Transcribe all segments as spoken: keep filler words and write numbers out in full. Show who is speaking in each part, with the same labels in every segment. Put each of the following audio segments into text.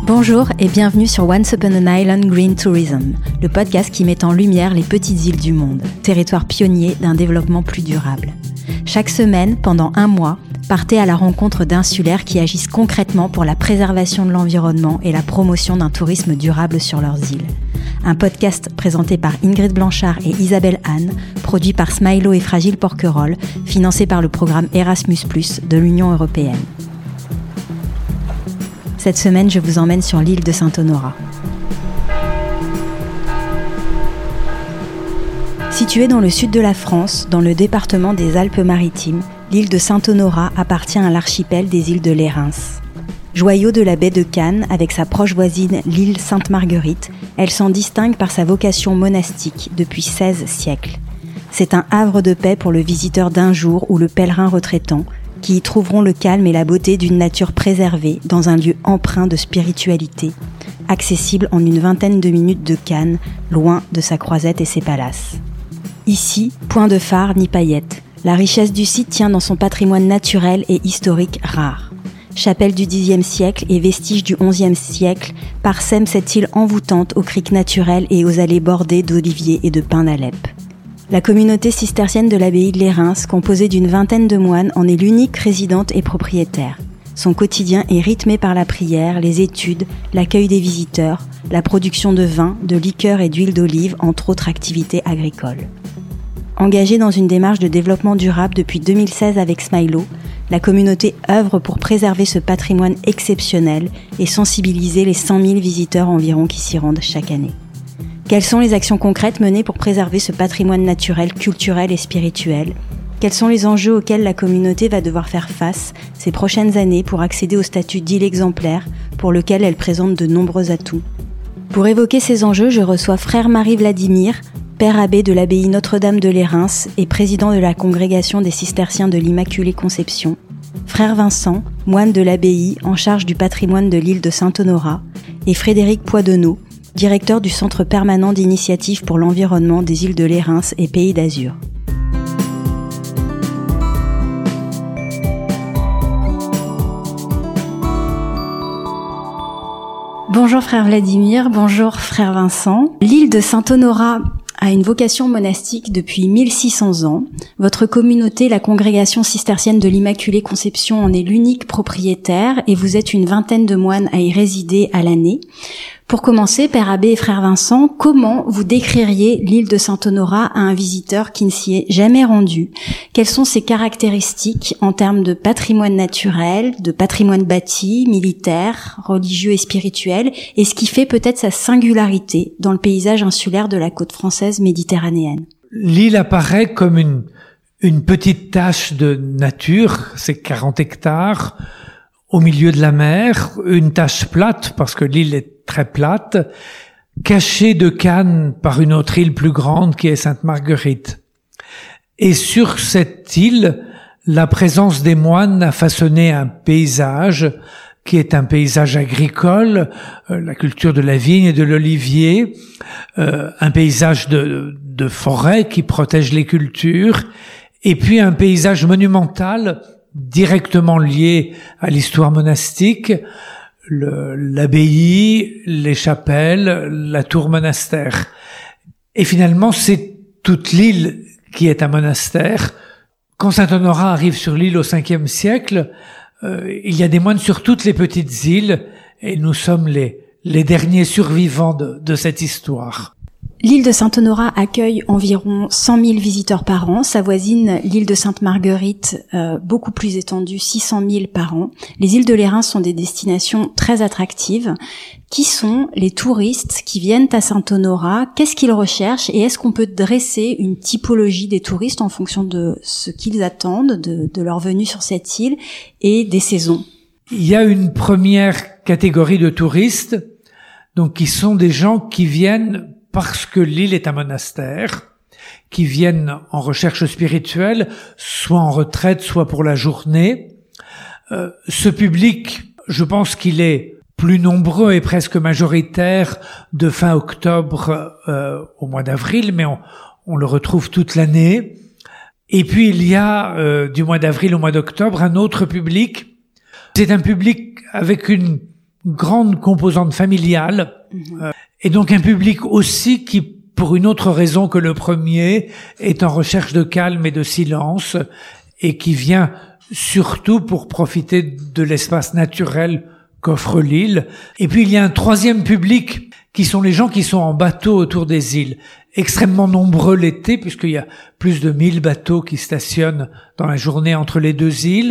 Speaker 1: Bonjour et bienvenue sur Once Upon an Island Green Tourism, le podcast qui met en lumière les petites îles du monde, territoire pionnier d'un développement plus durable. Chaque semaine, pendant un mois, partez à la rencontre d'insulaires qui agissent concrètement pour la préservation de l'environnement et la promotion d'un tourisme durable sur leurs îles. Un podcast présenté par Ingrid Blanchard et Isabelle Anne, produit par Smilo et Fragile Porquerolles, financé par le programme Erasmus plus, de l'Union européenne. Cette semaine, je vous emmène sur l'île de Saint-Honorat. Située dans le sud de la France, dans le département des Alpes-Maritimes, l'île de Saint-Honorat appartient à l'archipel des îles de Lérins. Joyau de la baie de Cannes, avec sa proche voisine l'île Sainte-Marguerite, elle s'en distingue par sa vocation monastique depuis seize siècles. C'est un havre de paix pour le visiteur d'un jour ou le pèlerin retraitant, qui y trouveront le calme et la beauté d'une nature préservée dans un lieu empreint de spiritualité, accessible en une vingtaine de minutes de Cannes, loin de sa croisette et ses palaces. Ici, point de phare ni paillettes, la richesse du site tient dans son patrimoine naturel et historique rare. Chapelle du dixième siècle et vestiges du onzième siècle parsèment cette île envoûtante aux criques naturelles et aux allées bordées d'oliviers et de pins d'Alep. La communauté cistercienne de l'abbaye de Lérins, composée d'une vingtaine de moines, en est l'unique résidente et propriétaire. Son quotidien est rythmé par la prière, les études, l'accueil des visiteurs, la production de vin, de liqueurs et d'huile d'olive, entre autres activités agricoles. Engagée dans une démarche de développement durable depuis deux mille seize avec Smilo, la communauté œuvre pour préserver ce patrimoine exceptionnel et sensibiliser les cent mille visiteurs environ qui s'y rendent chaque année. Quelles sont les actions concrètes menées pour préserver ce patrimoine naturel, culturel et spirituel ? Quels sont les enjeux auxquels la communauté va devoir faire face ces prochaines années pour accéder au statut d'île exemplaire, pour lequel elle présente de nombreux atouts ? Pour évoquer ces enjeux, je reçois frère Marie Vladimir, père abbé de l'abbaye Notre-Dame de Lérins et président de la congrégation des cisterciens de l'Immaculée Conception, frère Vincent, moine de l'abbaye en charge du patrimoine de l'île de Saint-Honorat, et Frédéric Poidenot, directeur du Centre permanent d'initiative pour l'environnement des îles de Lérins et Pays d'Azur. Bonjour frère Vladimir, bonjour frère Vincent. L'île de Saint-Honorat a une vocation monastique depuis mille six cents ans. Votre communauté, la congrégation cistercienne de l'Immaculée Conception, en est l'unique propriétaire et vous êtes une vingtaine de moines à y résider à l'année. Pour commencer, père abbé et frère Vincent, comment vous décririez l'île de Saint-Honorat à un visiteur qui ne s'y est jamais rendu ? Quelles sont ses caractéristiques en termes de patrimoine naturel, de patrimoine bâti, militaire, religieux et spirituel, et ce qui fait peut-être sa singularité dans le paysage insulaire de la côte française méditerranéenne ?
Speaker 2: L'île apparaît comme une, une petite tache de nature, c'est quarante hectares, au milieu de la mer, une tache plate, parce que l'île est très plate, cachée de Cannes par une autre île plus grande qui est Sainte-Marguerite. Et sur cette île, la présence des moines a façonné un paysage qui est un paysage agricole, euh, la culture de la vigne et de l'olivier, euh, un paysage de, de forêt qui protège les cultures, et puis un paysage monumental directement lié à l'histoire monastique, le, l'abbaye, les chapelles, la tour monastère. Et finalement, c'est toute l'île qui est un monastère. Quand Saint-Honorat arrive sur l'île au cinquième siècle, euh, il y a des moines sur toutes les petites îles, et nous sommes les, les derniers survivants de, de cette histoire.
Speaker 1: L'île de Saint-Honorat accueille environ cent mille visiteurs par an. Sa voisine, l'île de Sainte-Marguerite, euh, beaucoup plus étendue, six cent mille par an. Les îles de Lérins sont des destinations très attractives. Qui sont les touristes qui viennent à Saint-Honorat ? Qu'est-ce qu'ils recherchent ? Et est-ce qu'on peut dresser une typologie des touristes en fonction de ce qu'ils attendent, de, de leur venue sur cette île et des saisons ?
Speaker 2: Il y a une première catégorie de touristes, donc qui sont des gens qui viennent parce que l'île est un monastère, qui viennent en recherche spirituelle, soit en retraite, soit pour la journée. Euh, ce public, je pense qu'il est plus nombreux et presque majoritaire de fin octobre euh, au mois d'avril, mais on, on le retrouve toute l'année. Et puis il y a euh, du mois d'avril au mois d'octobre un autre public. C'est un public avec une grande composante familiale, mmh. euh, et donc un public aussi qui, pour une autre raison que le premier, est en recherche de calme et de silence, et qui vient surtout pour profiter de l'espace naturel qu'offre l'île. Et puis il y a un troisième public, qui sont les gens qui sont en bateau autour des îles, extrêmement nombreux l'été, puisqu'il y a plus de mille bateaux qui stationnent dans la journée entre les deux îles.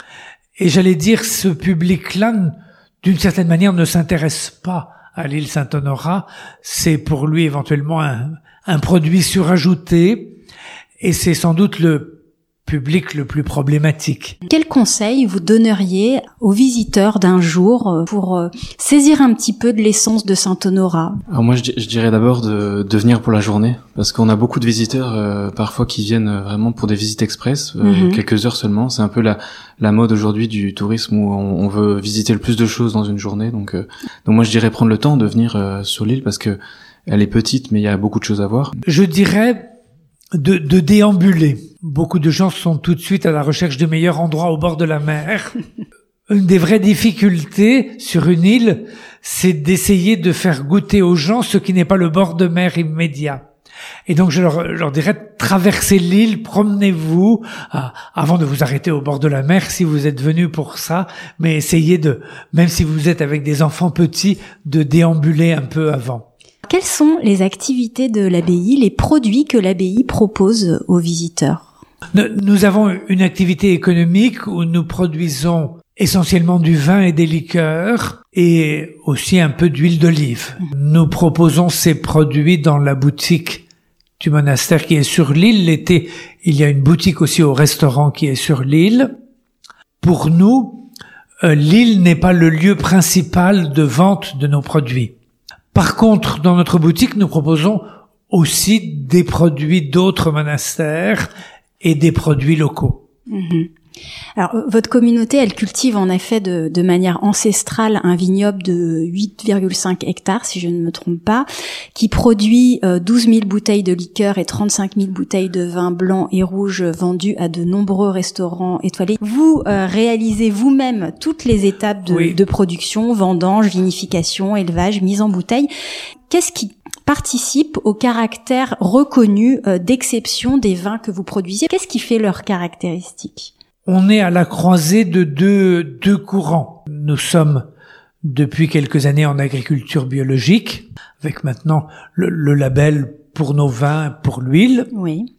Speaker 2: Et j'allais dire, ce public-là, d'une certaine manière, ne s'intéresse pas à l'île Saint-Honorat. C'est pour lui éventuellement un, un produit surajouté, et c'est sans doute le public le plus problématique.
Speaker 1: Quel conseil vous donneriez aux visiteurs d'un jour pour saisir un petit peu de l'essence de Saint-Honorat?
Speaker 3: Alors moi, je, je dirais d'abord de, de venir pour la journée, parce qu'on a beaucoup de visiteurs euh, parfois qui viennent vraiment pour des visites express, euh, mm-hmm. quelques heures seulement. C'est un peu la, la mode aujourd'hui du tourisme où on, on veut visiter le plus de choses dans une journée. Donc, euh, donc moi, je dirais prendre le temps de venir euh, sur l'île, parce que elle est petite, mais il y a beaucoup de choses à voir.
Speaker 2: Je dirais de, de déambuler. Beaucoup de gens sont tout de suite à la recherche du meilleur endroit au bord de la mer. Une des vraies difficultés sur une île, c'est d'essayer de faire goûter aux gens ce qui n'est pas le bord de mer immédiat. Et donc je leur, leur dirais, traversez l'île, promenez-vous, ah, avant de vous arrêter au bord de la mer si vous êtes venu pour ça, mais essayez de, même si vous êtes avec des enfants petits, de déambuler un peu avant.
Speaker 1: Quelles sont les activités de l'abbaye, les produits que l'abbaye propose aux visiteurs?
Speaker 2: Nous avons une activité économique où nous produisons essentiellement du vin et des liqueurs et aussi un peu d'huile d'olive. Nous proposons ces produits dans la boutique du monastère qui est sur l'île. L'été, il y a une boutique aussi au restaurant qui est sur l'île. Pour nous, euh, l'île n'est pas le lieu principal de vente de nos produits. Par contre, dans notre boutique, nous proposons aussi des produits d'autres monastères et des produits locaux.
Speaker 1: Mmh. Alors, votre communauté, elle cultive en effet de, de manière ancestrale un vignoble de huit virgule cinq hectares, si je ne me trompe pas, qui produit euh, douze mille bouteilles de liqueur et trente-cinq mille bouteilles de vin blanc et rouge vendues à de nombreux restaurants étoilés. Vous euh, réalisez vous-même toutes les étapes de, oui. de production, vendange, vinification, élevage, mise en bouteille. Qu'est-ce qui participe au caractère reconnu euh, d'exception des vins que vous produisez? Qu'est-ce qui fait leurs caractéristiques?
Speaker 2: On est à la croisée de deux, deux courants. Nous sommes depuis quelques années en agriculture biologique, avec maintenant le, le label pour nos vins, pour l'huile.
Speaker 1: Oui.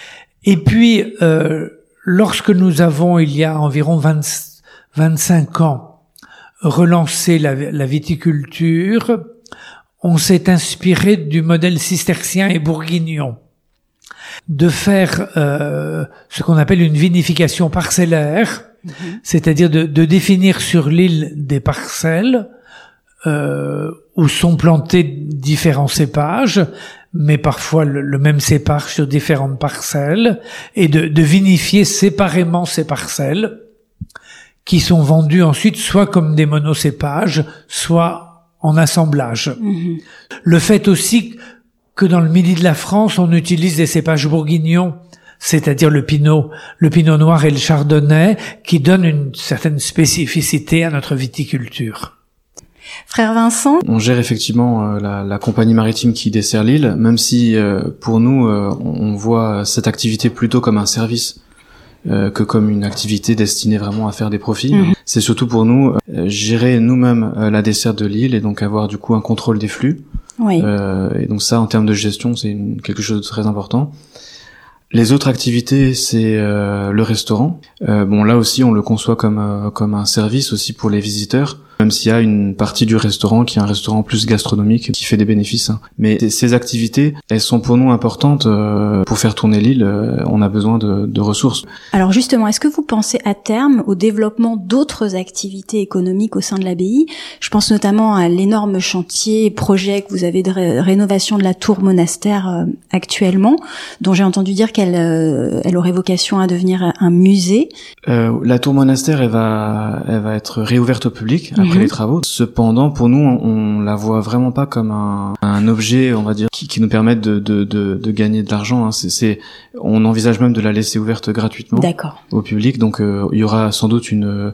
Speaker 2: Et puis, euh, lorsque nous avons, il y a environ vingt, vingt-cinq ans, relancé la, la viticulture, on s'est inspiré du modèle cistercien et bourguignon, de faire euh, ce qu'on appelle une vinification parcellaire, mmh. c'est-à-dire de, de définir sur l'île des parcelles euh, où sont plantés différents cépages, mais parfois le, le même cépage sur différentes parcelles, et de, de vinifier séparément ces parcelles, qui sont vendues ensuite soit comme des monocépages, soit en assemblage. Mmh. Le fait aussi que dans le midi de la France, on utilise des cépages bourguignons, c'est-à-dire le pinot, le pinot noir et le chardonnay, qui donnent une certaine spécificité à notre viticulture.
Speaker 1: Frère Vincent?
Speaker 3: On gère effectivement euh, la, la compagnie maritime qui dessert l'île, même si euh, pour nous, euh, on voit cette activité plutôt comme un service euh, que comme une activité destinée vraiment à faire des profits. Mmh. C'est surtout pour nous euh, gérer nous-mêmes euh, la desserte de l'île et donc avoir du coup un contrôle des flux.
Speaker 1: Oui.
Speaker 3: Euh, et donc ça, en termes de gestion, c'est une, quelque chose de très important. Les autres activités, c'est euh, le restaurant. Euh, bon, là aussi, on le conçoit comme euh, comme un service aussi pour les visiteurs, même s'il y a une partie du restaurant qui est un restaurant plus gastronomique qui fait des bénéfices. Hein. Mais ces activités, elles sont pour nous importantes euh, pour faire tourner l'île. Euh, on a besoin de, de ressources. Alors
Speaker 1: justement, est-ce que vous pensez à terme au développement d'autres activités économiques au sein de l'abbaye? Je pense notamment à l'énorme chantier, projet que vous avez de ré- rénovation de la tour monastère euh, actuellement, dont j'ai entendu dire qu'elle euh, elle aurait vocation à devenir un musée.
Speaker 3: Euh, la tour monastère, elle va, elle va être réouverte au public après mm-hmm. les travaux. Cependant, pour nous, on, on la voit vraiment pas comme un, un objet, on va dire, qui, qui nous permette de, de, de, de gagner de l'argent. Hein. C'est, c'est, on envisage même de la laisser ouverte gratuitement
Speaker 1: D'accord.
Speaker 3: au public. Donc, euh, il y aura sans doute une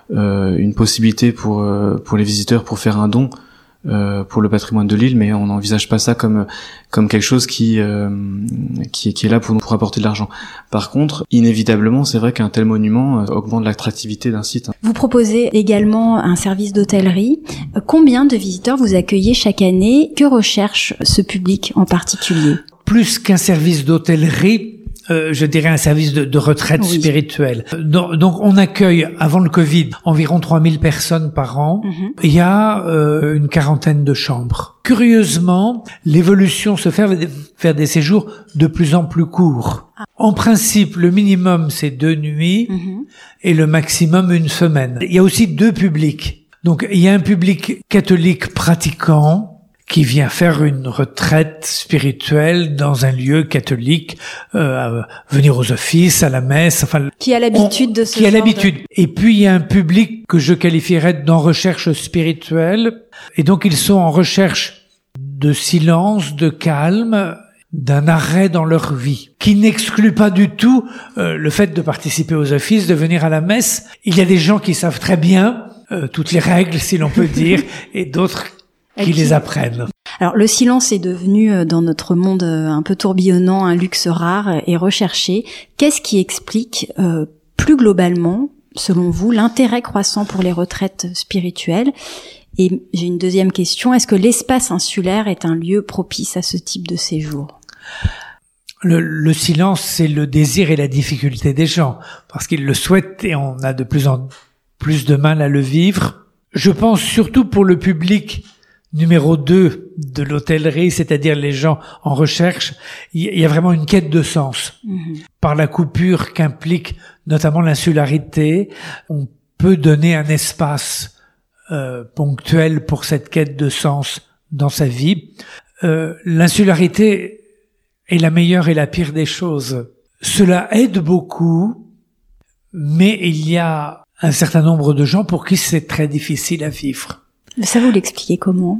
Speaker 3: euh, une possibilité pour euh, pour les visiteurs pour faire un don euh, pour le patrimoine de l'île, mais on n'envisage pas ça comme comme quelque chose qui euh, qui, qui est là pour nous pour apporter de l'argent. Par contre, inévitablement, c'est vrai qu'un tel monument euh, augmente l'attractivité d'un site.
Speaker 1: Vous proposez également un service d'hôtellerie. Combien de visiteurs vous accueillez chaque année? Que recherche ce public en particulier?
Speaker 2: Plus qu'un service d'hôtellerie, Euh, je dirais un service de, de retraite oui. spirituelle. Donc, donc, on accueille, avant le Covid, environ trois mille personnes par an. Mm-hmm. Il y a euh, une quarantaine de chambres. Curieusement, l'évolution se fait vers des séjours de plus en plus courts. Ah. En principe, le minimum, c'est deux nuits mm-hmm. et le maximum, une semaine. Il y a aussi deux publics. Donc, il y a un public catholique pratiquant qui vient faire une retraite spirituelle dans un lieu catholique, euh, venir aux offices, à la messe, enfin
Speaker 1: qui a l'habitude on, de ce
Speaker 2: qui a l'habitude. De... Et puis il y a un public que je qualifierais d'en recherche spirituelle, et donc ils sont en recherche de silence, de calme, d'un arrêt dans leur vie, qui n'exclut pas du tout euh, le fait de participer aux offices, de venir à la messe. Il y a des gens qui savent très bien euh, toutes les règles, si l'on peut dire, et d'autres qui, qui les apprennent.
Speaker 1: Alors le silence est devenu dans notre monde un peu tourbillonnant un luxe rare et recherché. Qu'est-ce qui explique euh, plus globalement, selon vous, l'intérêt croissant pour les retraites spirituelles? Et j'ai une deuxième question, est-ce que l'espace insulaire est un lieu propice à ce type de séjour?
Speaker 2: Le, le silence, c'est le désir et la difficulté des gens, parce qu'ils le souhaitent et on a de plus en plus de mal à le vivre. Je pense surtout pour le public numéro deux de l'hôtellerie, c'est-à-dire les gens en recherche, il y a vraiment une quête de sens. Mmh. Par la coupure qu'implique notamment l'insularité, on peut donner un espace euh, ponctuel pour cette quête de sens dans sa vie. Euh, l'insularité est la meilleure et la pire des choses. Cela aide beaucoup, mais il y a un certain nombre de gens pour qui c'est très difficile à vivre.
Speaker 1: Ça, vous l'expliquez comment?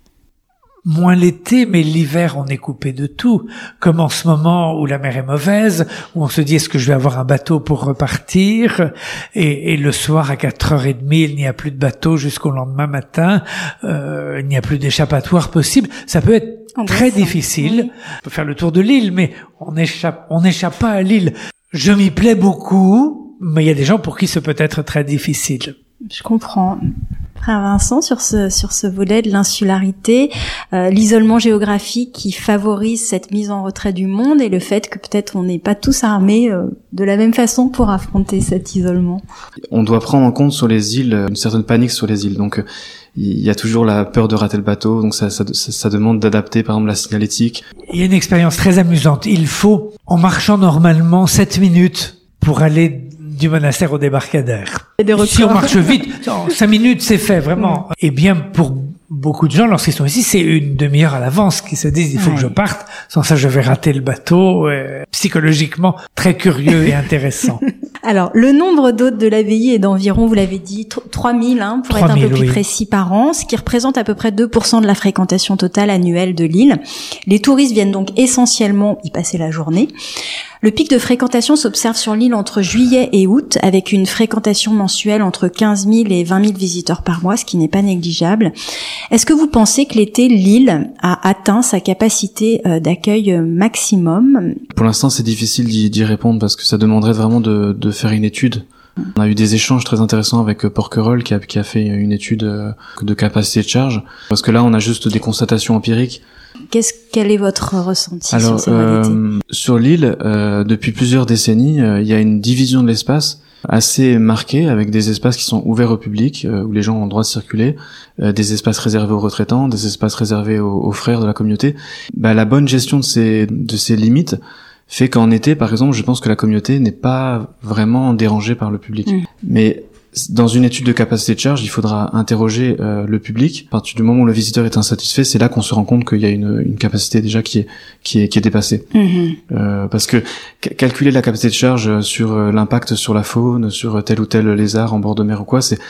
Speaker 2: Moins l'été, mais l'hiver, on est coupé de tout. Comme en ce moment où la mer est mauvaise, où on se dit est-ce que je vais avoir un bateau pour repartir, et, et le soir à quatre heures trente, il n'y a plus de bateau jusqu'au lendemain matin, euh, il n'y a plus d'échappatoire possible. Ça peut être en très bref, difficile. Oui. On peut faire le tour de l'île, mais on échappe, on n'échappe pas à l'île. Je m'y plais beaucoup, mais il y a des gens pour qui ça peut être très difficile.
Speaker 1: Je comprends. Frère Vincent, sur ce sur ce volet de l'insularité, euh, l'isolement géographique qui favorise cette mise en retrait du monde et le fait que peut-être on n'est pas tous armés euh, de la même façon pour affronter cet isolement.
Speaker 3: On doit prendre en compte sur les îles une certaine panique sur les îles. Donc il y a toujours la peur de rater le bateau, donc ça ça, ça demande d'adapter par exemple la signalétique.
Speaker 2: Il y a une expérience très amusante. Il faut, en marchant normalement, sept minutes pour aller du monastère au débarcadère. Si on marche vite, en cinq minutes, c'est fait, vraiment. Et bien, pour beaucoup de gens, lorsqu'ils sont ici, c'est une demi-heure à l'avance qu'ils se disent, il faut ouais. que je parte, sans ça je vais rater le bateau. Euh, psychologiquement, très curieux et intéressant.
Speaker 1: Alors, le nombre d'hôtes de l'abbaye est d'environ, vous l'avez dit, trois mille, hein, pour être un peu plus oui. précis par an, ce qui représente à peu près deux pour cent de la fréquentation totale annuelle de l'île. Les touristes viennent donc essentiellement y passer la journée. Le pic de fréquentation s'observe sur l'île entre juillet et août, avec une fréquentation mensuelle entre quinze mille et vingt mille visiteurs par mois, ce qui n'est pas négligeable. Est-ce que vous pensez que l'été, l'île a atteint sa capacité d'accueil maximum?
Speaker 3: Pour l'instant, c'est difficile d'y, d'y répondre parce que ça demanderait vraiment de, de faire une étude. On a eu des échanges très intéressants avec Porquerolles qui a, qui a fait une étude de capacité de charge. Parce que là, on a juste des constatations empiriques.
Speaker 1: Qu'est-ce, quel est votre ressenti
Speaker 3: Alors,
Speaker 1: sur ces euh,
Speaker 3: sur l'île, euh, depuis plusieurs décennies, euh, il y a une division de l'espace assez marquée, avec des espaces qui sont ouverts au public, euh, où les gens ont le droit de circuler, euh, des espaces réservés aux retraitants, des espaces réservés aux, aux frères de la communauté. Bah, la bonne gestion de ces, de ces limites fait qu'en été, par exemple, je pense que la communauté n'est pas vraiment dérangée par le public. Mmh. Mais dans une étude de capacité de charge, il faudra interroger euh, le public. À partir du moment où le visiteur est insatisfait, c'est là qu'on se rend compte qu'il y a une, une capacité déjà qui est qui est qui est dépassée. Mmh. Euh, parce que c- calculer la capacité de charge sur euh, l'impact sur la faune, sur tel ou tel lézard en bord de mer ou quoi, c'est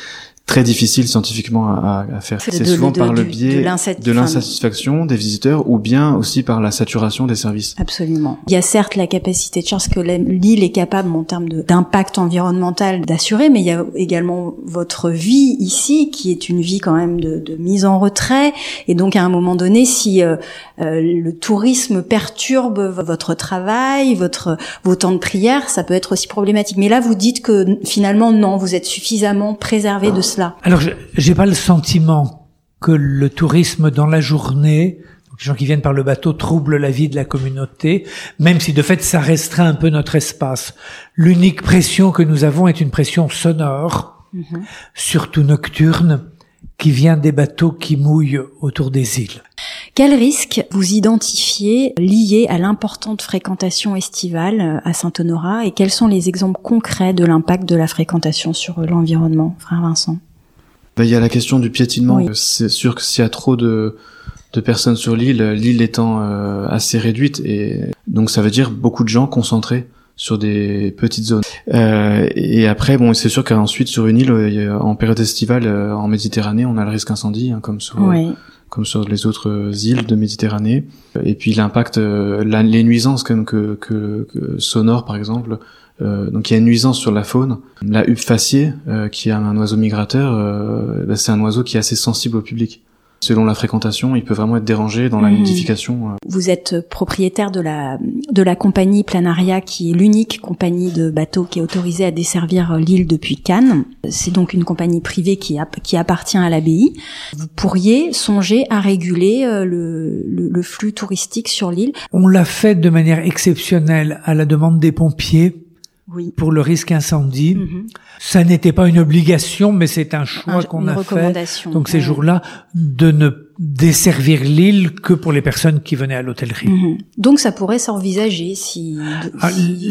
Speaker 3: très difficile scientifiquement à, à faire. C'est
Speaker 1: de,
Speaker 3: souvent
Speaker 1: de,
Speaker 3: par
Speaker 1: de,
Speaker 3: le biais
Speaker 1: de,
Speaker 3: de l'insatisfaction des visiteurs ou bien aussi par la saturation des services.
Speaker 1: Absolument. Il y a certes la capacité de charge que l'île est capable en termes de, d'impact environnemental d'assurer, mais il y a également votre vie ici qui est une vie quand même de, de mise en retrait. Et donc à un moment donné, si euh, euh, le tourisme perturbe votre travail, votre vos temps de prière, ça peut être aussi problématique. Mais là, vous dites que finalement non, vous êtes suffisamment préservé de cela.
Speaker 2: Alors, j'ai pas le sentiment que le tourisme dans la journée, donc les gens qui viennent par le bateau, troublent la vie de la communauté, même si de fait ça restreint un peu notre espace. L'unique pression que nous avons est une pression sonore, mmh. surtout nocturne, qui vient des bateaux qui mouillent autour des îles.
Speaker 1: Quels risques vous identifiez liés à l'importante fréquentation estivale à Saint-Honorat et quels sont les exemples concrets de l'impact de la fréquentation sur l'environnement, frère Vincent?
Speaker 3: Ben, il y a la question du piétinement.
Speaker 1: Oui.
Speaker 3: C'est sûr que s'il y a trop de, de personnes sur l'île, l'île étant euh, assez réduite, et donc ça veut dire beaucoup de gens concentrés sur des petites zones. Euh, et après, bon, c'est sûr qu'ensuite sur une île, en période estivale, en Méditerranée, on a le risque incendie, hein, comme sur oui. comme sur les autres îles de Méditerranée. Et puis l'impact, la, les nuisances comme que, que, que sonores par exemple. Euh, donc il y a une nuisance sur la faune. La huppe faciée, euh, qui est un oiseau migrateur, euh, bah, c'est un oiseau qui est assez sensible au public. Selon la fréquentation, il peut vraiment être dérangé dans la mmh. nidification.
Speaker 1: Vous êtes propriétaire de la de la compagnie Planaria, qui est l'unique compagnie de bateaux qui est autorisée à desservir l'île depuis Cannes. C'est donc une compagnie privée qui a, qui appartient à l'abbaye. Vous pourriez songer à réguler le, le, le flux touristique sur l'île.
Speaker 2: On l'a fait de manière exceptionnelle à la demande des pompiers.
Speaker 1: Oui.
Speaker 2: Pour le risque incendie.
Speaker 1: Mm-hmm.
Speaker 2: Ça n'était pas une obligation, mais c'est un choix un, qu'on a fait. Donc ces ouais. jours-là, de ne desservir l'île que pour les personnes qui venaient à l'hôtellerie.
Speaker 1: Mm-hmm. Donc ça pourrait s'envisager si...
Speaker 2: Ah,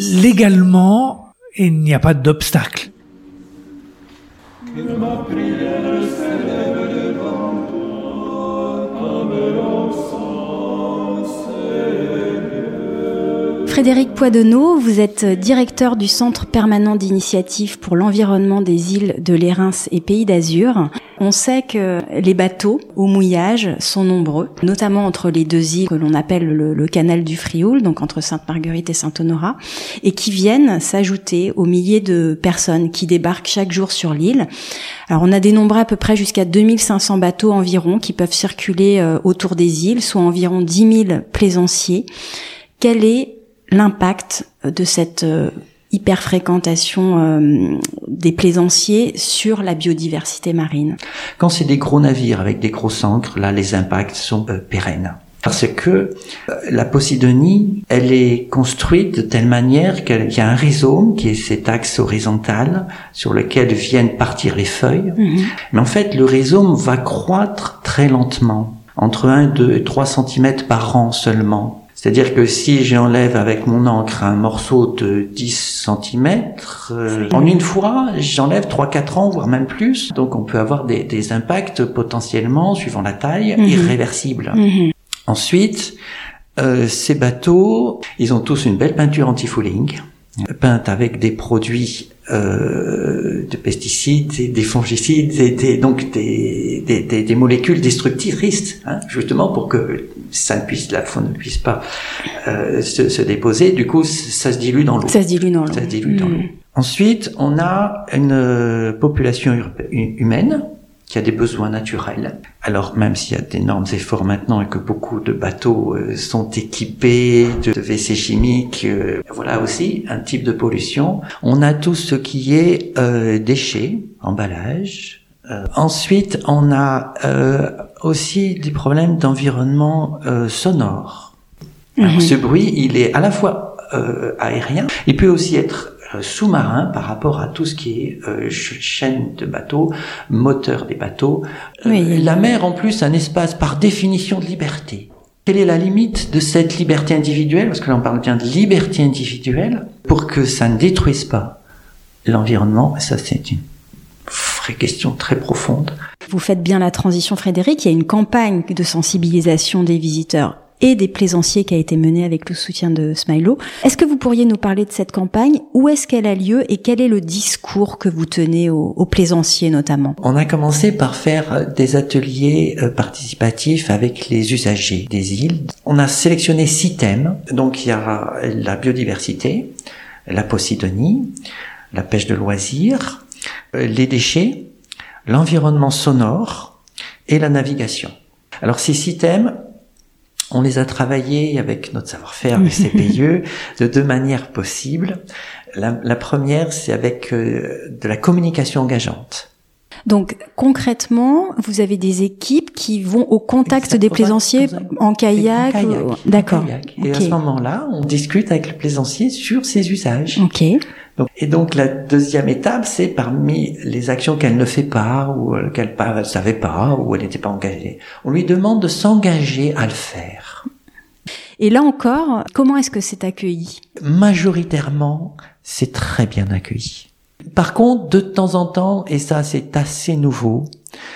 Speaker 2: légalement, il n'y a pas d'obstacle. Que ma prière s'élève devant toi,
Speaker 1: Frédéric Poidenot, vous êtes directeur du Centre permanent d'initiative pour l'environnement des îles de Lérins et Pays d'Azur. On sait que les bateaux au mouillage sont nombreux, notamment entre les deux îles que l'on appelle le, le canal du Frioul, donc entre Sainte-Marguerite et Saint-Honorat, et qui viennent s'ajouter aux milliers de personnes qui débarquent chaque jour sur l'île. Alors on a dénombré à peu près jusqu'à deux mille cinq cents bateaux environ qui peuvent circuler euh, autour des îles, soit environ dix mille plaisanciers. Quel est l'impact de cette euh, hyperfréquentation euh, des plaisanciers sur la biodiversité marine?
Speaker 4: Quand c'est des gros navires avec des grosses ancres, là les impacts sont euh, pérennes. Parce que euh, la Posidonie, elle est construite de telle manière qu'il y a un rhizome qui est cet axe horizontal sur lequel viennent partir les feuilles. Mmh. Mais en fait, le rhizome va croître très lentement, entre un, deux et trois centimètres par an seulement. C'est-à-dire que si j'enlève avec mon encre un morceau de dix centimètres, euh, en une fois, j'enlève trois quatre ans, voire même plus. Donc on peut avoir des, des impacts potentiellement, suivant la taille, mmh. irréversibles. Mmh. Ensuite, euh, ces bateaux, ils ont tous une belle peinture anti-fouling, peinte avec des produits euh, de pesticides, et des fongicides, et des, donc des, des, des, des molécules destructrices, hein, justement pour que ça ne puisse, la faune ne puisse pas euh, se, se déposer. Du coup, ça se dilue dans l'eau.
Speaker 1: Ça se dilue dans l'eau.
Speaker 4: Ça se dilue mmh. dans l'eau.
Speaker 1: Ensuite,
Speaker 4: on a une euh, population humaine qui a des besoins naturels. Alors même s'il y a d'énormes efforts maintenant et que beaucoup de bateaux euh, sont équipés de W C chimiques, euh, voilà aussi un type de pollution. On a tout ce qui est euh, déchets, emballage. Euh, ensuite, on a euh, aussi des problèmes d'environnement euh, sonore. Mmh. Alors, ce bruit, il est à la fois euh, aérien, il peut aussi être sous-marin par rapport à tout ce qui est euh, chaîne de bateaux, moteur des bateaux. Euh, oui. La mer, en plus, un espace par définition de liberté. Quelle est la limite de cette liberté individuelle? Parce que là, on parle bien de liberté individuelle. Pour que ça ne détruise pas l'environnement, ça, c'est une vraie question très profonde.
Speaker 1: Vous faites bien la transition, Frédéric. Il y a une campagne de sensibilisation des visiteurs et des plaisanciers qui a été menée avec le soutien de Smileau. Est-ce que vous pourriez nous parler de cette campagne? Où est-ce qu'elle a lieu et quel est le discours que vous tenez aux, aux plaisanciers notamment?
Speaker 4: On a commencé par faire des ateliers participatifs avec les usagers des îles. On a sélectionné six thèmes. Donc il y a la biodiversité, la posidonie, la pêche de loisirs, les déchets, l'environnement sonore et la navigation. Alors ces six thèmes, on les a travaillés avec notre savoir-faire du C P I E de deux manières possibles. La, la première, c'est avec euh, de la communication engageante.
Speaker 1: Donc concrètement, vous avez des équipes qui vont au contact Exactement. des plaisanciers en kayak,
Speaker 4: en kayak.
Speaker 1: Ou... D'accord.
Speaker 4: En kayak. Et okay. à ce moment-là, on discute avec le plaisancier sur ses usages.
Speaker 1: Ok.
Speaker 4: Donc, et donc la deuxième étape, c'est parmi les actions qu'elle ne fait pas ou qu'elle ne savait pas ou elle n'était pas engagée, on lui demande de s'engager à le faire.
Speaker 1: Et là encore, comment est-ce que c'est accueilli?
Speaker 4: Majoritairement, c'est très bien accueilli. Par contre, de temps en temps, et ça c'est assez nouveau,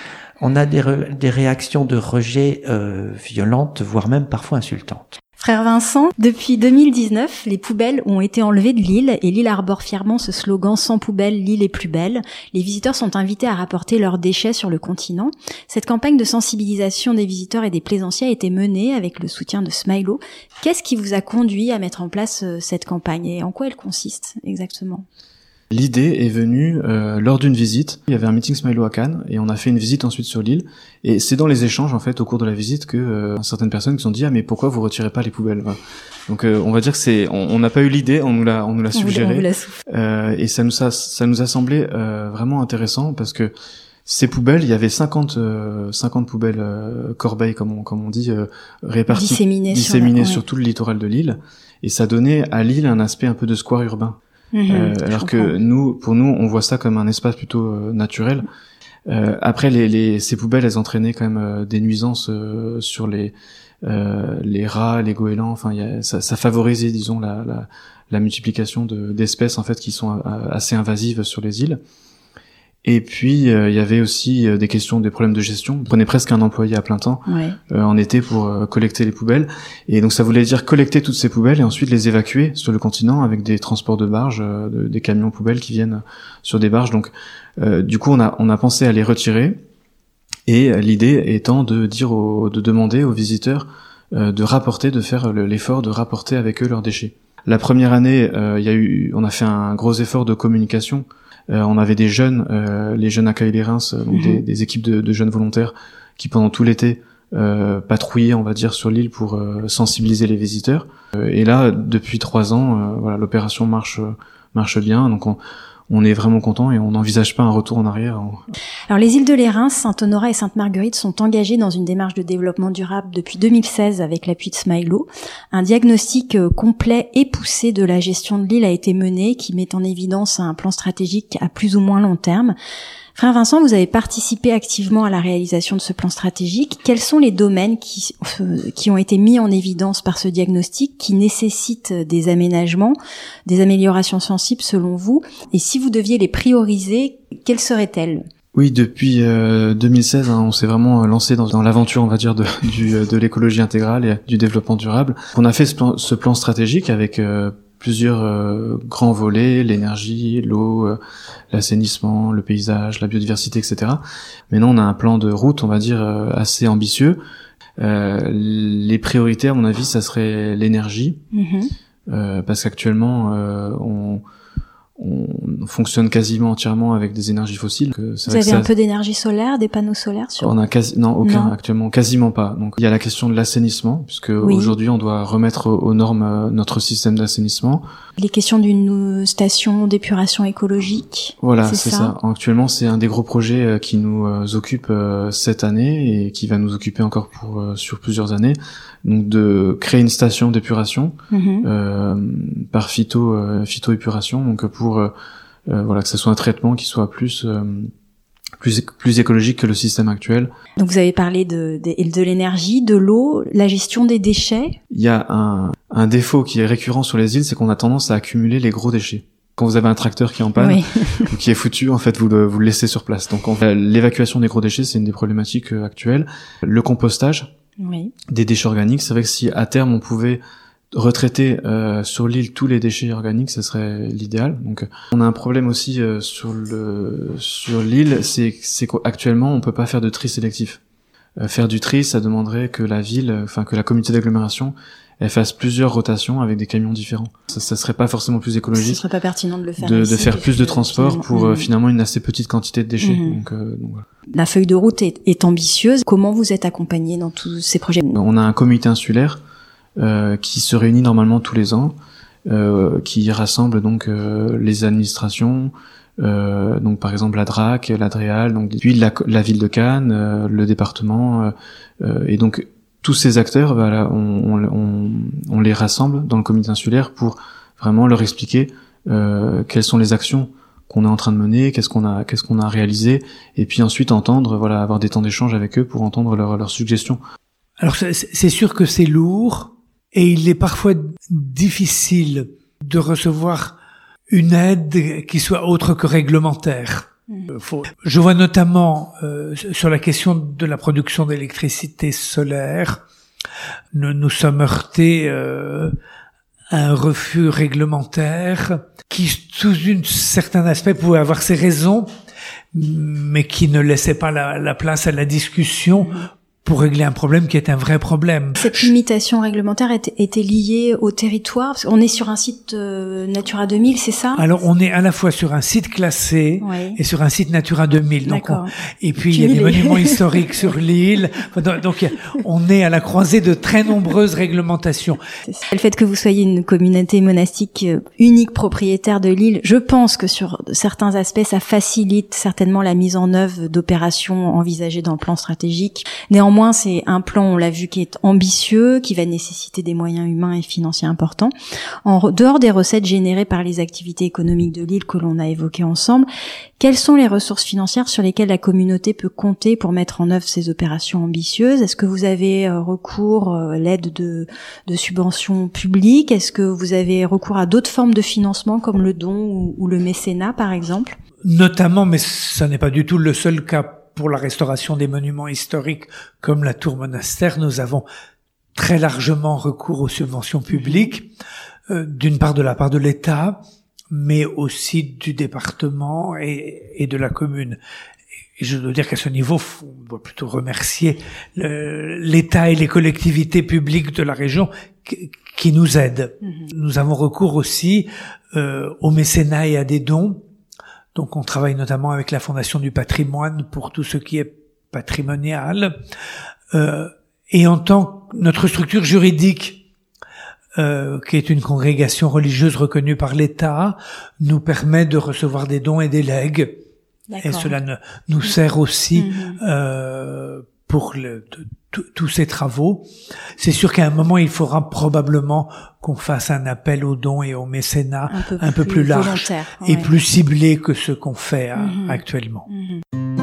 Speaker 4: on a des, re- des réactions de rejet euh, violentes, voire même parfois insultantes.
Speaker 1: Frère Vincent, depuis deux mille dix-neuf, les poubelles ont été enlevées de l'île et l'île arbore fièrement ce slogan « Sans poubelle, l'île est plus belle ». Les visiteurs sont invités à rapporter leurs déchets sur le continent. Cette campagne de sensibilisation des visiteurs et des plaisanciers a été menée avec le soutien de Smileau. Qu'est-ce qui vous a conduit à mettre en place cette campagne et en quoi elle consiste exactement ?
Speaker 3: L'idée est venue euh, lors d'une visite. Il y avait un meeting Smileau à Cannes et on a fait une visite ensuite sur l'île. Et c'est dans les échanges en fait au cours de la visite que euh, certaines personnes qui se sont dit ah mais pourquoi vous retirez pas les poubelles voilà. Donc euh, on va dire que c'est on n'a pas eu l'idée, on nous l'a on nous l'a suggéré.
Speaker 1: On vous l'a
Speaker 3: euh, et ça nous a ça nous a semblé euh, vraiment intéressant parce que ces poubelles, il y avait cinquante euh, cinquante poubelles euh, corbeilles comme on comme on dit euh, réparties
Speaker 1: disséminées,
Speaker 3: disséminées sur,
Speaker 1: sur,
Speaker 3: sur tout le littoral de l'île et ça donnait à l'île un aspect un peu de square urbain. Mmh, euh, alors que nous, pour nous, on voit ça comme un espace plutôt euh, naturel. Euh, après, les, les, ces poubelles, elles entraînaient quand même euh, des nuisances euh, sur les euh, les rats, les goélands. Enfin, y a, ça, ça favorisait, disons, la, la, la multiplication de, d'espèces en fait qui sont a, assez invasives sur les îles. Et puis il euh, y avait aussi euh, des questions, des problèmes de gestion. On prenait presque un employé à plein temps
Speaker 1: ouais.
Speaker 3: euh, en été pour euh, collecter les poubelles. Et donc ça voulait dire collecter toutes ces poubelles et ensuite les évacuer sur le continent avec des transports de barges, euh, de, des camions poubelles qui viennent sur des barges. Donc euh, du coup on a on a pensé à les retirer. Et euh, l'idée étant de dire aux, de demander aux visiteurs euh, de rapporter, de faire le, l'effort de rapporter avec eux leurs déchets. La première année, il euh, y a eu, on a fait un gros effort de communication. Euh, on avait des jeunes, euh, les jeunes accueillent les Reims, donc mmh. des, des équipes de, de jeunes volontaires qui pendant tout l'été euh, patrouillaient, on va dire, sur l'île pour euh, sensibiliser les visiteurs. Euh, et là, depuis trois ans, euh, voilà, l'opération marche marche bien. Donc on, on est vraiment content et on n'envisage pas un retour en arrière.
Speaker 1: Alors les îles de Lérins, Sainte-Honorat et Sainte-Marguerite sont engagées dans une démarche de développement durable depuis deux mille seize avec l'appui de Smileau. Un diagnostic complet et poussé de la gestion de l'île a été mené qui met en évidence un plan stratégique à plus ou moins long terme. Frère Vincent, vous avez participé activement à la réalisation de ce plan stratégique. Quels sont les domaines qui, euh, qui ont été mis en évidence par ce diagnostic, qui nécessitent des aménagements, des améliorations sensibles selon vous? Et si vous deviez les prioriser, quelles seraient-elles?
Speaker 3: Oui, depuis euh, deux mille seize, hein, on s'est vraiment lancé dans, dans l'aventure, on va dire, de, du, de l'écologie intégrale et du développement durable. On a fait ce plan, ce plan stratégique avec euh, plusieurs euh, grands volets, l'énergie, l'eau, euh, l'assainissement, le paysage, la biodiversité, et cetera. Maintenant, on a un plan de route, on va dire, euh, assez ambitieux. Euh, les priorités, à mon avis, ça serait l'énergie, mmh. euh, parce qu'actuellement, euh, on... on fonctionne quasiment entièrement avec des énergies fossiles.
Speaker 1: C'est Vous avez un ça... peu d'énergie solaire, des panneaux solaires sur...
Speaker 3: On a quasi... Non, aucun non. actuellement, quasiment pas. Donc il y a la question de l'assainissement, puisque oui. aujourd'hui on doit remettre aux normes euh, notre système d'assainissement.
Speaker 1: Les questions d'une station d'épuration écologique.
Speaker 3: Voilà,
Speaker 1: c'est,
Speaker 3: c'est
Speaker 1: ça.
Speaker 3: ça. Actuellement, c'est un des gros projets euh, qui nous euh, occupe euh, cette année et qui va nous occuper encore pour euh, sur plusieurs années. Donc de créer une station d'épuration mmh. euh, par phyto euh, phytoépuration, donc pour euh, euh, voilà que ce soit un traitement qui soit plus euh, plus plus écologique que le système actuel.
Speaker 1: Donc vous avez parlé de de, de l'énergie, de l'eau, la gestion des déchets.
Speaker 3: Il y a un un défaut qui est récurrent sur les îles, c'est qu'on a tendance à accumuler les gros déchets. Quand vous avez un tracteur qui est en panne oui. ou qui est foutu, en fait, vous le, vous le laissez sur place. Donc, on, l'évacuation des gros déchets, c'est une des problématiques actuelles. Le compostage.
Speaker 1: oui.
Speaker 3: des déchets organiques. C'est vrai que si à terme on pouvait retraiter euh, sur l'île tous les déchets organiques, ce serait l'idéal. Donc on a un problème aussi euh, sur le sur l'île, c'est c'est qu'actuellement on peut pas faire de tri sélectif. Euh, faire du tri, ça demanderait que la ville, enfin que la communauté d'agglomération, elle fasse plusieurs rotations avec des camions différents. Ça, ça serait pas forcément plus écologique.
Speaker 1: Ce serait pas pertinent de le faire.
Speaker 3: De,
Speaker 1: ici,
Speaker 3: de faire plus de transport pour
Speaker 1: mmh.
Speaker 3: euh, finalement une assez petite quantité de déchets.
Speaker 1: Mmh.
Speaker 3: Donc, euh, donc voilà.
Speaker 1: La feuille de route est, est ambitieuse. Comment vous êtes accompagné dans tous ces projets?
Speaker 3: On a un comité insulaire euh, qui se réunit normalement tous les ans, euh, qui rassemble donc euh, les administrations, euh, donc par exemple la D R A C, l'Adréal, donc puis la, la ville de Cannes, euh, le département, euh, euh, et donc tous ces acteurs, voilà, on, on, on les rassemble dans le comité insulaire pour vraiment leur expliquer euh, quelles sont les actions qu'on est en train de mener, qu'est-ce qu'on a, qu'est-ce qu'on a réalisé, et puis ensuite entendre, voilà, avoir des temps d'échange avec eux pour entendre leurs leurs suggestions.
Speaker 2: Alors c'est, c'est sûr que c'est lourd et il est parfois difficile de recevoir une aide qui soit autre que réglementaire. Mmh. Faut, je vois notamment euh, sur la question de la production d'électricité solaire, nous nous sommes heurtés euh, à un refus réglementaire qui, sous un certain aspect, pouvait avoir ses raisons, mais qui ne laissait pas la, la place à la discussion mmh. pour régler un problème qui est un vrai problème.
Speaker 1: Cette limitation réglementaire était, était liée au territoire, parce qu'on est sur un site euh, Natura deux mille, c'est ça?
Speaker 2: Alors on est à la fois sur un site classé oui. et sur un site Natura deux mille. Donc on, et puis il y a des monuments historiques sur l'île. Donc, donc on est à la croisée de très nombreuses réglementations.
Speaker 1: Le fait que vous soyez une communauté monastique unique propriétaire de l'île, je pense que sur certains aspects ça facilite certainement la mise en œuvre d'opérations envisagées dans le plan stratégique. Néanmoins, Néanmoins, c'est un plan, on l'a vu, qui est ambitieux, qui va nécessiter des moyens humains et financiers importants. En dehors des recettes générées par les activités économiques de l'île que l'on a évoquées ensemble, quelles sont les ressources financières sur lesquelles la communauté peut compter pour mettre en œuvre ces opérations ambitieuses? Est-ce que vous avez recours à l'aide de, de subventions publiques? Est-ce que vous avez recours à d'autres formes de financement comme le don ou, ou le mécénat, par exemple?
Speaker 2: Notamment, mais ça n'est pas du tout le seul cas. Pour la restauration des monuments historiques comme la tour monastère, nous avons très largement recours aux subventions publiques, euh, d'une part de la part de l'État, mais aussi du département et, et de la commune. Et je dois dire qu'à ce niveau, on doit plutôt remercier le, l'État et les collectivités publiques de la région qui, qui nous aident. Mmh. Nous avons recours aussi euh, au mécénat et à des dons. Donc on travaille notamment avec la Fondation du patrimoine pour tout ce qui est patrimonial. Euh, et en tant que notre structure juridique, euh, qui est une congrégation religieuse reconnue par l'État, nous permet de recevoir des dons et des legs. D'accord. Et cela ne, nous sert aussi mmh. euh, pour le, tous ces travaux. C'est sûr qu'à un moment, il faudra probablement qu'on fasse un appel aux dons et au mécénat un peu, un peu plus, plus large et ouais. plus ciblé que ce qu'on fait mmh. actuellement. Mmh.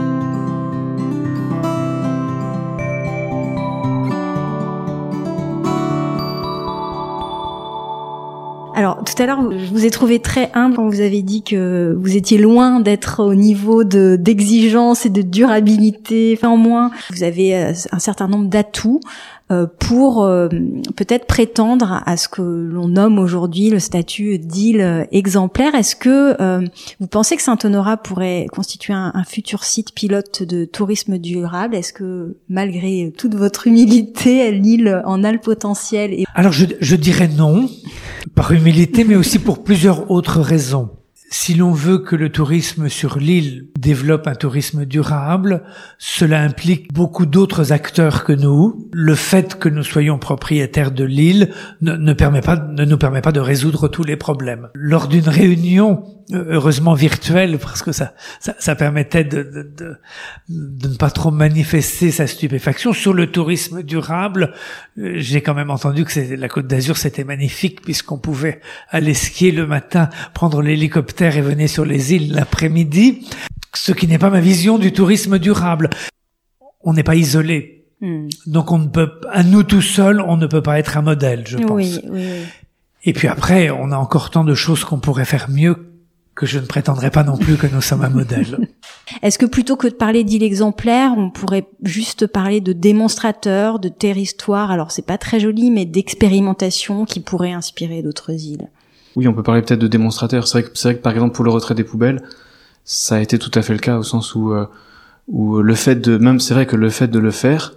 Speaker 1: Alors, tout à l'heure, je vous ai trouvé très humble quand vous avez dit que vous étiez loin d'être au niveau de d'exigence et de durabilité. Enfin, au moins, vous avez un certain nombre d'atouts euh, pour euh, peut-être prétendre à ce que l'on nomme aujourd'hui le statut d'île exemplaire. Est-ce que euh, vous pensez que Saint-Honorat pourrait constituer un, un futur site pilote de tourisme durable? Est-ce que, malgré toute votre humilité, l'île en a le potentiel? Et...
Speaker 2: Alors, je, je dirais non. Par humilité, mais aussi pour plusieurs autres raisons. Si l'on veut que le tourisme sur l'île développe un tourisme durable, cela implique beaucoup d'autres acteurs que nous. Le fait que nous soyons propriétaires de l'île ne, ne permet pas, ne nous permet pas de résoudre tous les problèmes. Lors d'une réunion, heureusement virtuelle, parce que ça, ça, ça permettait de, de, de, de ne pas trop manifester sa stupéfaction sur le tourisme durable, j'ai quand même entendu que c'est, la Côte d'Azur c'était magnifique puisqu'on pouvait aller skier le matin, prendre l'hélicoptère et venir sur les îles l'après-midi, ce qui n'est pas ma vision du tourisme durable. On n'est pas isolé. Mmh. Donc on ne peut, à nous tout seuls, on ne peut pas être un modèle, je pense.
Speaker 1: Oui, oui, oui.
Speaker 2: Et puis après, on a encore tant de choses qu'on pourrait faire mieux que je ne prétendrai pas non plus que nous sommes un modèle.
Speaker 1: Est-ce que plutôt que de parler d'île exemplaire, on pourrait juste parler de démonstrateur, de terre-histoire, alors c'est pas très joli, mais d'expérimentation qui pourrait inspirer d'autres îles?
Speaker 3: Oui, on peut parler peut-être de démonstrateur. C'est vrai que, c'est vrai que par exemple pour le retrait des poubelles, ça a été tout à fait le cas au sens où, euh, où le fait de, même c'est vrai que le fait de le faire,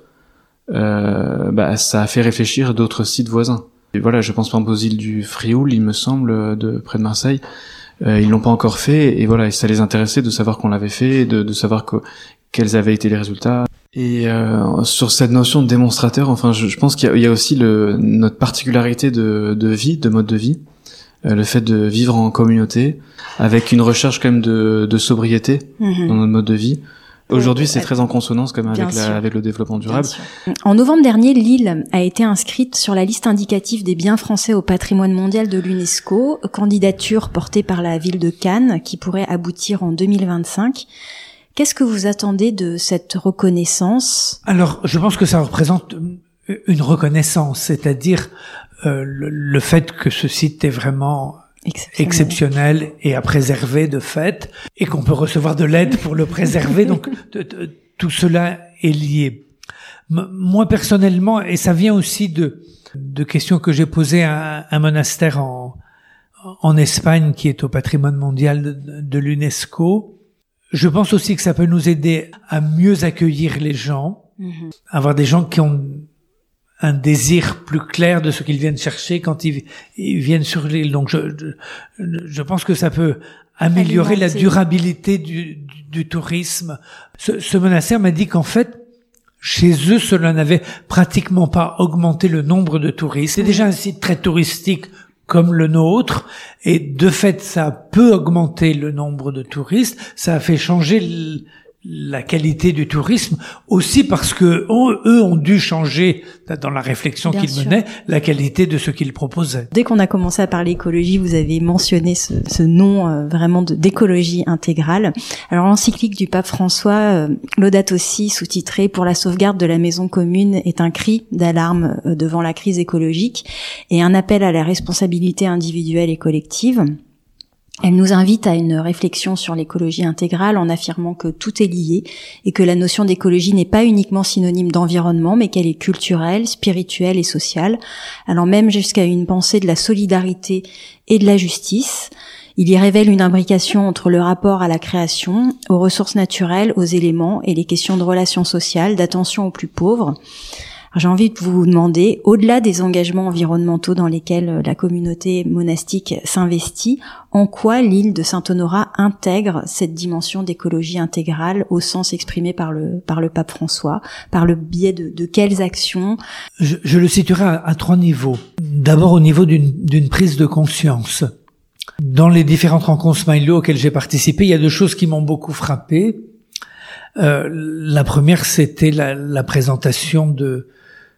Speaker 3: euh, bah, ça a fait réfléchir d'autres sites voisins. Et voilà, je pense par exemple aux îles du Frioul, il me semble, de près de Marseille. Euh, ils l'ont pas encore fait, et voilà, et ça les intéressait de savoir qu'on l'avait fait, de, de savoir que, quels avaient été les résultats. Et euh, sur cette notion de démonstrateur, enfin, je, je pense qu'il y a, il y a aussi le, notre particularité de, de vie, de mode de vie, euh, le fait de vivre en communauté, avec une recherche quand même de, de sobriété mmh. dans notre mode de vie. Aujourd'hui, c'est très en consonance quand même avec, la, avec le développement durable.
Speaker 1: En novembre dernier, l'île a été inscrite sur la liste indicative des biens français au patrimoine mondial de l'UNESCO, candidature portée par la ville de Cannes qui pourrait aboutir en deux mille vingt-cinq. Qu'est-ce que vous attendez de cette reconnaissance?
Speaker 2: Alors, je pense que ça représente une reconnaissance, c'est-à-dire euh, le, le fait que ce site est vraiment Exceptionnel. exceptionnel et à préserver de fait, et qu'on peut recevoir de l'aide pour le préserver. Donc de, de, tout cela est lié. M- moi personnellement, et ça vient aussi de, de questions que j'ai posées à un, un monastère en, en Espagne qui est au patrimoine mondial de, de l'UNESCO. Je pense aussi que ça peut nous aider à mieux accueillir les gens, mm-hmm. avoir des gens qui ont un désir plus clair de ce qu'ils viennent chercher quand ils, ils viennent sur l'île. Donc je, je, je pense que ça peut améliorer Alimenter. la durabilité du, du, du tourisme. Ce, ce monastère m'a dit qu'en fait, chez eux, cela n'avait pratiquement pas augmenté le nombre de touristes. C'est déjà un site très touristique comme le nôtre, et de fait, ça a peu augmenté le nombre de touristes. Ça a fait changer le, la qualité du tourisme, aussi parce que on, eux ont dû changer dans la réflexion Bien qu'ils sûr. menaient la qualité de ce qu'ils proposaient.
Speaker 1: Dès qu'on a commencé à parler écologie, vous avez mentionné ce, ce nom euh, vraiment de, d'écologie intégrale. Alors l'encyclique du pape François, euh, Laudato Si, sous-titrée Pour la sauvegarde de la maison commune, est un cri d'alarme euh, devant la crise écologique et un appel à la responsabilité individuelle et collective. Elle nous invite à une réflexion sur l'écologie intégrale en affirmant que tout est lié et que la notion d'écologie n'est pas uniquement synonyme d'environnement, mais qu'elle est culturelle, spirituelle et sociale, allant même jusqu'à une pensée de la solidarité et de la justice. Il y révèle une imbrication entre le rapport à la création, aux ressources naturelles, aux éléments et les questions de relations sociales, d'attention aux plus pauvres. J'ai envie de vous demander, au-delà des engagements environnementaux dans lesquels la communauté monastique s'investit, en quoi l'île de Saint-Honorat intègre cette dimension d'écologie intégrale au sens exprimé par le par le pape François, par le biais de, de quelles actions?
Speaker 2: Je, je le situerai à, à trois niveaux. D'abord au niveau d'une, d'une prise de conscience. Dans les différentes rencontres Smiley auxquelles j'ai participé, il y a deux choses qui m'ont beaucoup frappé. Euh, la première, c'était la, la présentation de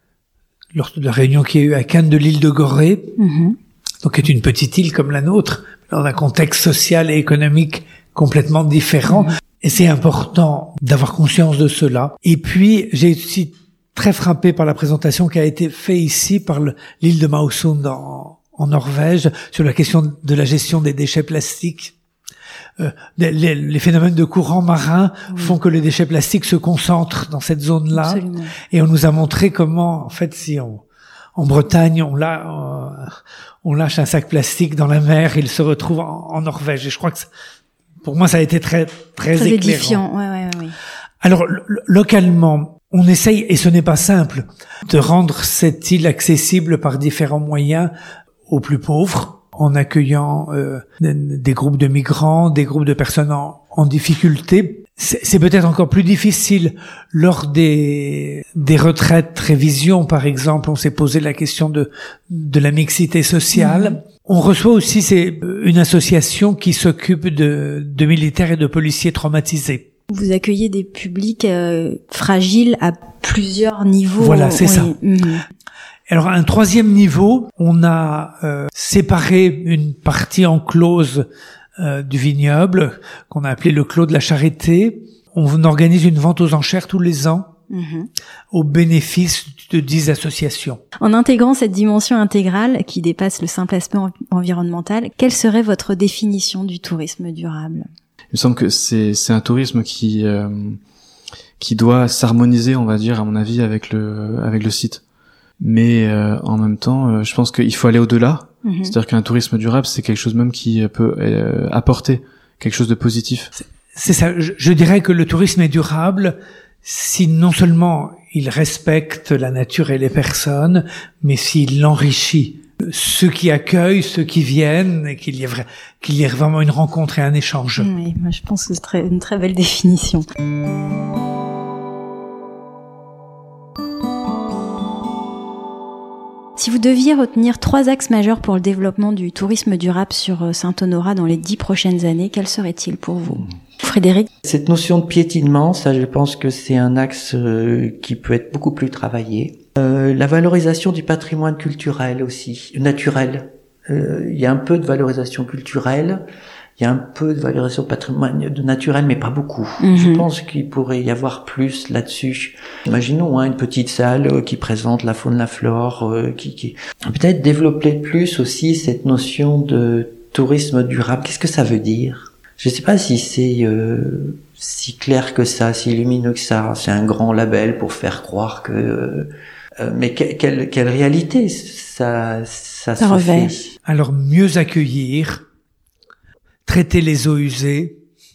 Speaker 2: lors de la réunion qu'il y a eu à Cannes de l'île de Gorée, mmh. donc qui est une petite île comme la nôtre, dans un contexte social et économique complètement différent. Mmh. Et c'est important d'avoir conscience de cela. Et puis, j'ai aussi très frappé par la présentation qui a été faite ici par le, l'île de Mausund en, en Norvège sur la question de la gestion des déchets plastiques. Euh, les, les phénomènes de courant marin oui. font que les déchets plastiques se concentrent dans cette zone-là. Absolument. Et on nous a montré comment, en fait, si on, en Bretagne, on, l'a, on, on lâche un sac plastique dans la mer, il se retrouve en, en Norvège. Et je crois que, pour moi, ça a été très, très, très éclairant. Édifiant. Ouais, ouais, ouais. Alors, lo- localement, on essaye, et ce n'est pas simple, de rendre cette île accessible par différents moyens aux plus pauvres, en accueillant euh, des groupes de migrants, des groupes de personnes en, en difficulté. C'est, c'est peut-être encore plus difficile lors des, des retraites révision, par exemple. On s'est posé la question de, de la mixité sociale. Mmh. On reçoit aussi c'est, une association qui s'occupe de, de militaires et de policiers traumatisés.
Speaker 1: Vous accueillez des publics euh, fragiles à plusieurs niveaux.
Speaker 2: Voilà, c'est
Speaker 1: oui.
Speaker 2: ça.
Speaker 1: Mmh.
Speaker 2: Alors, à un troisième niveau, on a euh, séparé une partie enclose euh, du vignoble, qu'on a appelé le Clos de la Charité. On organise une vente aux enchères tous les ans mmh. au bénéfice de dix associations.
Speaker 1: En intégrant cette dimension intégrale qui dépasse le simple aspect en- environnemental, quelle serait votre définition du tourisme durable ?
Speaker 3: Il me semble que c'est c'est un tourisme qui euh, qui doit s'harmoniser, on va dire, à mon avis, avec le avec le site. Mais euh, en même temps, euh, je pense qu'il faut aller au-delà. Mmh. C'est-à-dire qu'un tourisme durable, c'est quelque chose même qui peut euh, apporter quelque chose de positif.
Speaker 2: C'est, c'est ça. Je, je dirais que le tourisme est durable si non seulement il respecte la nature et les personnes, mais s'il l'enrichit. Ceux qui accueillent, ceux qui viennent, et qu'il y ait, vra- qu'il y ait vraiment une rencontre et un échange.
Speaker 1: Oui, moi je pense que c'est très, une très belle définition. Si vous deviez retenir trois axes majeurs pour le développement du tourisme durable sur Saint-Honorat dans les dix prochaines années, quels seraient-ils pour vous ? Frédéric ?
Speaker 4: Cette notion de piétinement, ça je pense que c'est un axe euh, qui peut être beaucoup plus travaillé. Euh, la valorisation du patrimoine culturel aussi, naturel. Euh, il y a un peu de valorisation culturelle, il y a un peu de valorisation patrimoine de naturel, mais pas beaucoup. Mm-hmm. Je pense qu'il pourrait y avoir plus là-dessus. Imaginons hein, une petite salle euh, qui présente la faune, la flore, euh, qui, qui peut-être développer plus aussi cette notion de tourisme durable. Qu'est-ce que ça veut dire ? Je sais pas si c'est euh, si clair que ça, si lumineux que ça. C'est un grand label pour faire croire que. Euh, mais que, quelle quelle réalité ça ça, ça se revêt. Fait.
Speaker 2: Alors mieux accueillir, traiter les eaux usées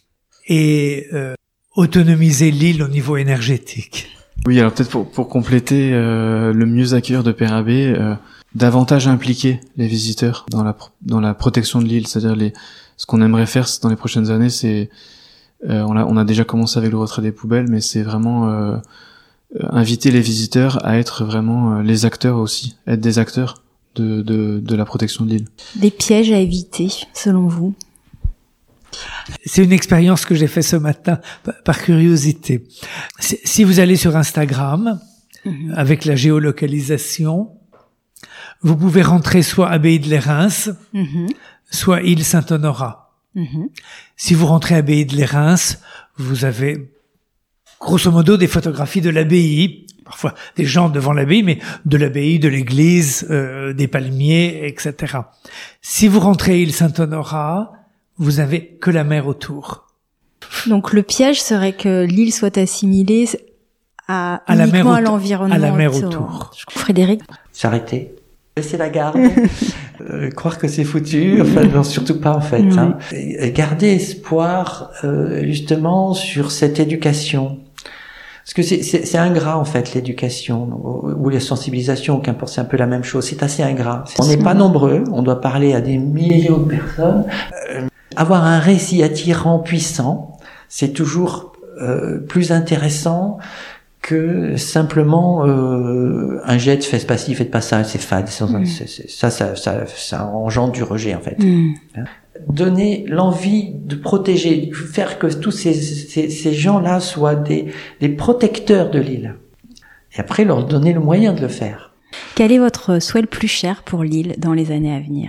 Speaker 2: et euh, autonomiser l'île au niveau énergétique.
Speaker 3: Oui, alors peut-être pour pour compléter euh, le mieux accueillir de Pérabé, euh, davantage impliquer les visiteurs dans la dans la protection de l'île, c'est-à-dire les ce qu'on aimerait faire dans les prochaines années, c'est euh, on a on a déjà commencé avec le retrait des poubelles, mais c'est vraiment euh, inviter les visiteurs à être vraiment euh, les acteurs aussi, être des acteurs de de de la protection de l'île.
Speaker 1: Des pièges à éviter, selon vous ?
Speaker 2: C'est une expérience que j'ai fait ce matin par curiosité. Si vous allez sur Instagram mmh. avec la géolocalisation, vous pouvez rentrer soit Abbaye de Lérins, mmh. soit île Saint-Honorat. Mmh. Si vous rentrez Abbaye de Lérins, vous avez grosso modo des photographies de l'abbaye, parfois des gens devant l'abbaye, mais de l'abbaye, de l'église, euh, des palmiers, et cetera. Si vous rentrez île Saint-Honorat, vous avez que la mer autour.
Speaker 1: Donc le piège serait que l'île soit assimilée à, à uniquement la mer à l'environnement
Speaker 2: à la mer
Speaker 1: autour.
Speaker 2: autour.
Speaker 1: Frédéric ?
Speaker 4: S'arrêter. Laisser la garde. euh, croire que c'est foutu. Enfin, non, surtout pas en fait. Oui. Hein. Et garder espoir euh, justement sur cette éducation. Parce que c'est, c'est, c'est ingrat en fait l'éducation ou la sensibilisation, qu'importe, c'est un peu la même chose. C'est assez ingrat. On n'est pas nombreux. On doit parler à des millions de personnes. Euh, Avoir un récit attirant, puissant, c'est toujours euh, plus intéressant que simplement euh, un jet de faites pas ci, faites pas ça, c'est fade. Mm. C'est, c'est, ça, ça, ça, ça engendre du rejet en fait. Mm. Donner l'envie de protéger, faire que tous ces, ces, ces gens-là soient des, des protecteurs de l'île. Et après, leur donner le moyen de le faire.
Speaker 1: Quel est votre souhait le plus cher pour l'île dans les années à venir ?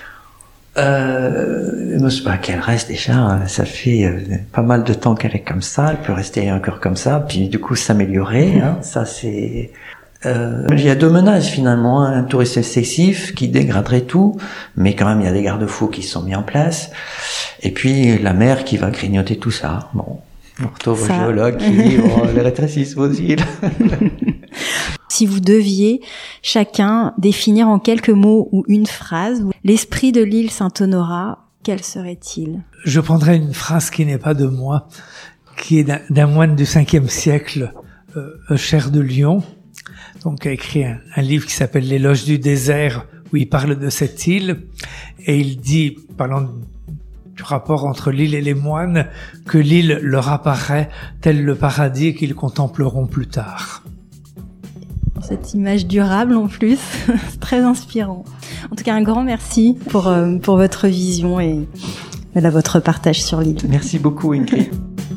Speaker 4: Euh, bah, qu'elle reste déjà, ça fait euh, pas mal de temps qu'elle est comme ça, elle peut rester encore comme ça, puis du coup s'améliorer, hein, ça c'est... Euh, il y a deux menaces finalement, hein, un tourisme excessif qui dégraderait tout, mais quand même il y a des garde-fous qui sont mis en place, et puis la mer qui va grignoter tout ça. Bon, on retrouve au géologue qui dit oh, les rétrécissent vos îles.
Speaker 1: Si vous deviez chacun définir en quelques mots ou une phrase l'esprit de l'île Saint-Honorat, quel serait-il ?
Speaker 2: Je prendrais une phrase qui n'est pas de moi, qui est d'un, d'un moine du cinquième siècle, euh, Eucher de Lyon, donc a écrit un, un livre qui s'appelle L'éloge du désert, où il parle de cette île, et il dit, parlant du rapport entre l'île et les moines, que l'île leur apparaît tel le paradis qu'ils contempleront plus tard.
Speaker 1: Cette image durable en plus, c'est très inspirant. En tout cas, un grand merci pour, euh, pour votre vision et voilà, votre partage sur l'île.
Speaker 4: Merci beaucoup Ingrid.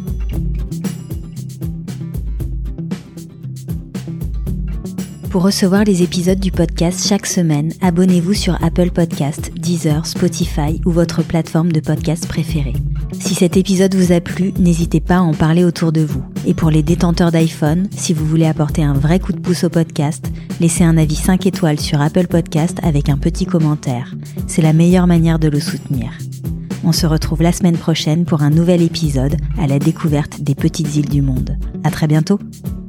Speaker 1: Pour recevoir les épisodes du podcast chaque semaine, abonnez-vous sur Apple Podcasts, Deezer, Spotify ou votre plateforme de podcast préférée. Si cet épisode vous a plu, n'hésitez pas à en parler autour de vous. Et pour les détenteurs d'iPhone, si vous voulez apporter un vrai coup de pouce au podcast, laissez un avis cinq étoiles sur Apple Podcast avec un petit commentaire. C'est la meilleure manière de le soutenir. On se retrouve la semaine prochaine pour un nouvel épisode à la découverte des petites îles du monde. À très bientôt!